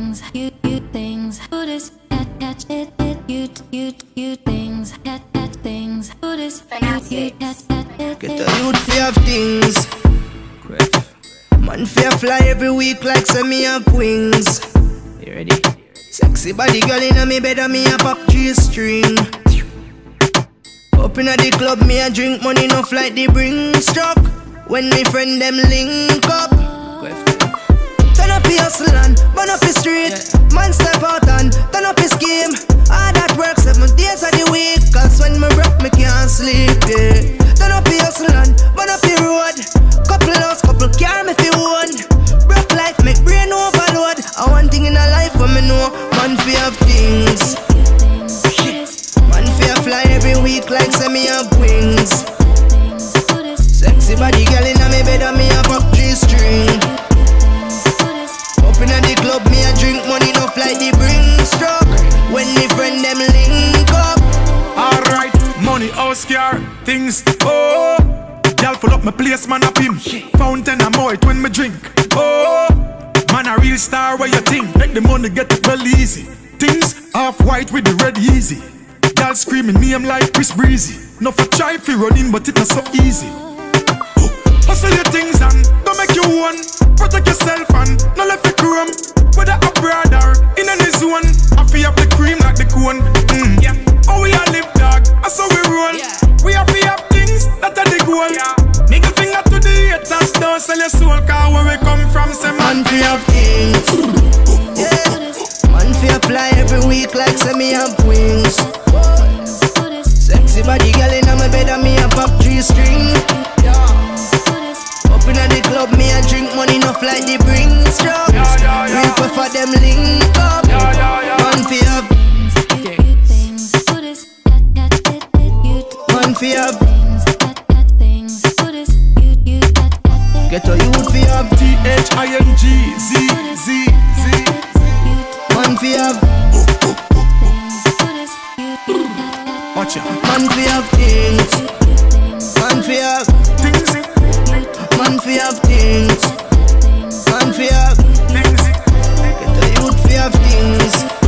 things, you things, who this, catch it, you things, catch things, who this, you catch it. Get a youth fear of things. Man fear fly every week like semi have wings. You ready? Sexy body girl inna me bed and me a pop G-string. Up inna the club me a drink money enough like the bring struck. When me friend them link up. Turn up your hustle and burn up your street. Man step out and turn up your scheme. All that work 7 days of the week. Cause when me broke me can't sleep, yeah. Turn up your hustle and burn up your road. Couple house, couple car me fi own. Broke life make brain overload. And one thing in a life for me know, man fi have things. Man fi fly every week like semi have wings. Sexy body girl inna me bed and me a pop G-string. Up inna the club me a drink money enough like the bring struck. When me friend them link up. Alright, money house car things. Oh, y'all full up my place man up him. Fountain and moit when me drink. Oh, man a real star where you think. Make the money get it well easy. Things half white with the red easy. Y'all screaming name like Chris Breezy. No for try fi running but it not so easy. Hustle your things and don't make you one. Protect yourself and no left the chrome. Whether a brother in any zone, I feel have the cream like the cone. Yeah. Oh we a live dog, that's how we roll. We have to have things that are the goal. Nigga finger to the haters, don't sell your soul. Cause where we come from, say man fi have things. Yeah. Man fi fly every week like semi have wings. Sexy body girl inna my bed and me a pop G-string. Up inna the club me a drink money enough like the bring struck. Real for them link up. Man fi have. Man fi have. Get a youth fi have. THINGZZZ. Man fi have. Watch out. Man fi have things. Man fi have Things. Man fi have things. Man fi have Things. Get a youth fi have things.